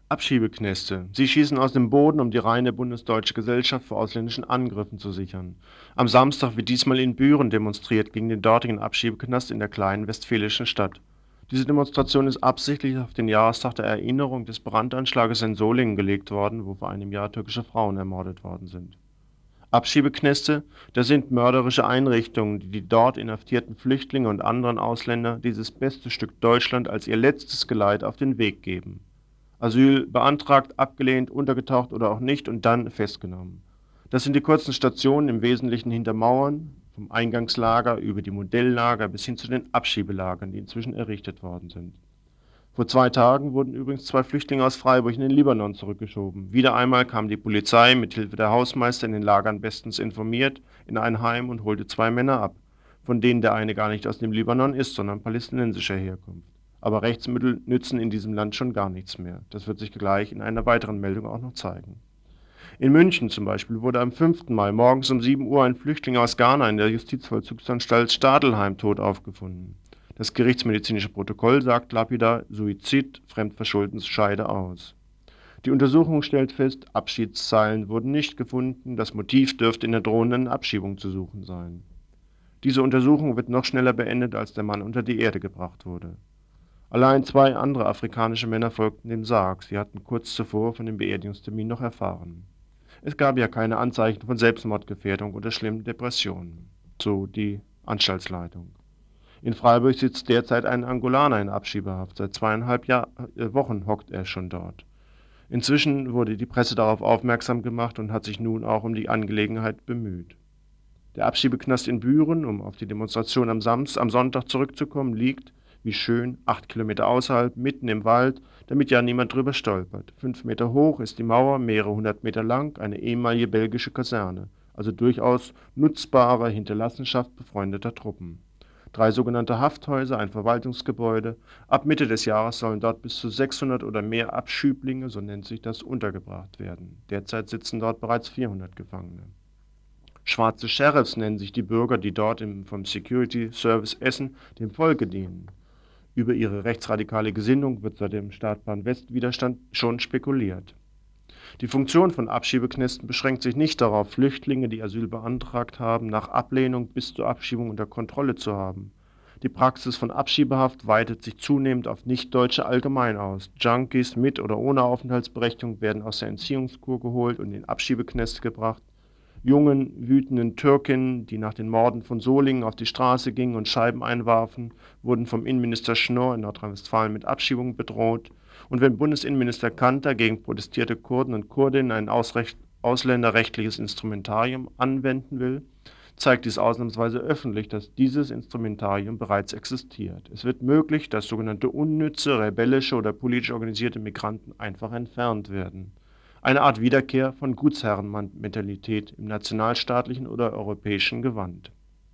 Abschiebeknäste. Sie schießen aus dem Boden, um die reine bundesdeutsche Gesellschaft vor ausländischen Angriffen zu sichern. Am Samstag wird diesmal in Büren demonstriert gegen den dortigen Abschiebeknast in der kleinen westfälischen Stadt. Diese Demonstration ist absichtlich auf den Jahrestag der Erinnerung des Brandanschlages in Solingen gelegt worden, wo vor einem Jahr türkische Frauen ermordet worden sind. Abschiebeknäste, das sind mörderische Einrichtungen, die dort inhaftierten Flüchtlinge und anderen Ausländer dieses beste Stück Deutschland als ihr letztes Geleit auf den Weg geben. Asyl beantragt, abgelehnt, untergetaucht oder auch nicht und dann festgenommen. Das sind die kurzen Stationen im Wesentlichen hinter Mauern, vom Eingangslager über die Modelllager bis hin zu den Abschiebelagern, die inzwischen errichtet worden sind. Vor 2 Tagen wurden übrigens 2 Flüchtlinge aus Freiburg in den Libanon zurückgeschoben. Wieder einmal kam die Polizei mit Hilfe der Hausmeister in den Lagern bestens informiert in ein Heim und holte 2 Männer ab, von denen der eine gar nicht aus dem Libanon ist, sondern palästinensischer Herkunft. Aber Rechtsmittel nützen in diesem Land schon gar nichts mehr. Das wird sich gleich in einer weiteren Meldung auch noch zeigen. In München zum Beispiel wurde am 5. Mai morgens um 7 Uhr ein Flüchtling aus Ghana in der Justizvollzugsanstalt Stadelheim tot aufgefunden. Das gerichtsmedizinische Protokoll sagt lapidar Suizid, Fremdverschuldensscheide aus. Die Untersuchung stellt fest, Abschiedszeilen wurden nicht gefunden, das Motiv dürfte in der drohenden Abschiebung zu suchen sein. Diese Untersuchung wird noch schneller beendet, als der Mann unter die Erde gebracht wurde. Allein 2 andere afrikanische Männer folgten dem Sarg. Sie hatten kurz zuvor von dem Beerdigungstermin noch erfahren. Es gab ja keine Anzeichen von Selbstmordgefährdung oder schlimmen Depressionen, so die Anstaltsleitung. In Freiburg sitzt derzeit ein Angolaner in Abschiebehaft. Seit 2,5 Wochen hockt er schon dort. Inzwischen wurde die Presse darauf aufmerksam gemacht und hat sich nun auch um die Angelegenheit bemüht. Der Abschiebeknast in Büren, um auf die Demonstration am Sonntag zurückzukommen, liegt, wie schön, 8 Kilometer außerhalb, mitten im Wald, damit ja niemand drüber stolpert. 5 Meter hoch ist die Mauer, mehrere 100 Meter lang, eine ehemalige belgische Kaserne, also durchaus nutzbare Hinterlassenschaft befreundeter Truppen. 3 sogenannte Hafthäuser, ein Verwaltungsgebäude. Ab Mitte des Jahres sollen dort bis zu 600 oder mehr Abschüblinge, so nennt sich das, untergebracht werden. Derzeit sitzen dort bereits 400 Gefangene. Schwarze Sheriffs nennen sich die Bürger, die dort vom Security Service Essen dem Volke dienen. Über ihre rechtsradikale Gesinnung wird seit dem Startbahn-West-Widerstand schon spekuliert. Die Funktion von Abschiebeknästen beschränkt sich nicht darauf, Flüchtlinge, die Asyl beantragt haben, nach Ablehnung bis zur Abschiebung unter Kontrolle zu haben. Die Praxis von Abschiebehaft weitet sich zunehmend auf Nichtdeutsche allgemein aus. Junkies mit oder ohne Aufenthaltsberechtigung werden aus der Entziehungskur geholt und in Abschiebeknäste gebracht. Jungen, wütenden Türkinnen, die nach den Morden von Solingen auf die Straße gingen und Scheiben einwarfen, wurden vom Innenminister Schnorr in Nordrhein-Westfalen mit Abschiebung bedroht. Und wenn Bundesinnenminister Kanter gegen protestierte Kurden und Kurdinnen ein ausländerrechtliches Instrumentarium anwenden will, zeigt dies ausnahmsweise öffentlich, dass dieses Instrumentarium bereits existiert. Es wird möglich, dass sogenannte unnütze, rebellische oder politisch organisierte Migranten einfach entfernt werden. Eine Art Wiederkehr von Gutsherrenmentalität im nationalstaatlichen oder europäischen Gewand.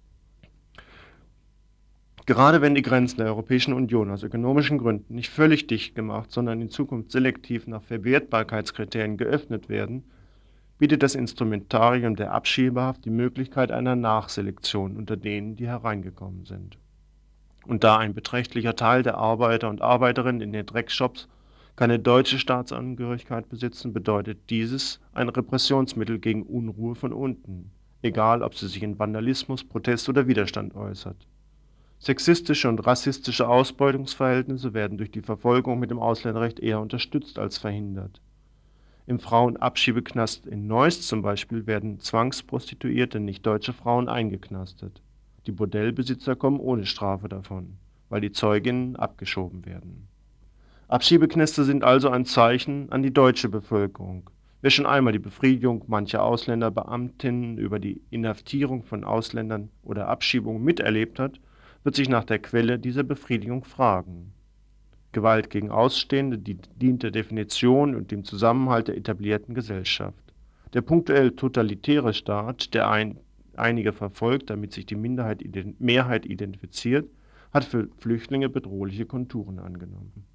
Gerade wenn die Grenzen der Europäischen Union aus ökonomischen Gründen nicht völlig dicht gemacht, sondern in Zukunft selektiv nach Verwertbarkeitskriterien geöffnet werden, bietet das Instrumentarium der Abschiebehaft die Möglichkeit einer Nachselektion unter denen, die hereingekommen sind. Und da ein beträchtlicher Teil der Arbeiter und Arbeiterinnen in den Dreckshops keine deutsche Staatsangehörigkeit besitzen, bedeutet dieses ein Repressionsmittel gegen Unruhe von unten, egal ob sie sich in Vandalismus, Protest oder Widerstand äußert. Sexistische und rassistische Ausbeutungsverhältnisse werden durch die Verfolgung mit dem Ausländerrecht eher unterstützt als verhindert. Im Frauenabschiebeknast in Neuss zum Beispiel werden zwangsprostituierte nicht-deutsche Frauen eingeknastet. Die Bordellbesitzer kommen ohne Strafe davon, weil die Zeuginnen abgeschoben werden. Abschiebeknäste sind also ein Zeichen an die deutsche Bevölkerung. Wer schon einmal die Befriedigung mancher Ausländerbeamtinnen über die Inhaftierung von Ausländern oder Abschiebung miterlebt hat, wird sich nach der Quelle dieser Befriedigung fragen. Gewalt gegen Ausstehende dient der Definition und dem Zusammenhalt der etablierten Gesellschaft. Der punktuell totalitäre Staat, der einige verfolgt, damit sich die Mehrheit identifiziert, hat für Flüchtlinge bedrohliche Konturen angenommen.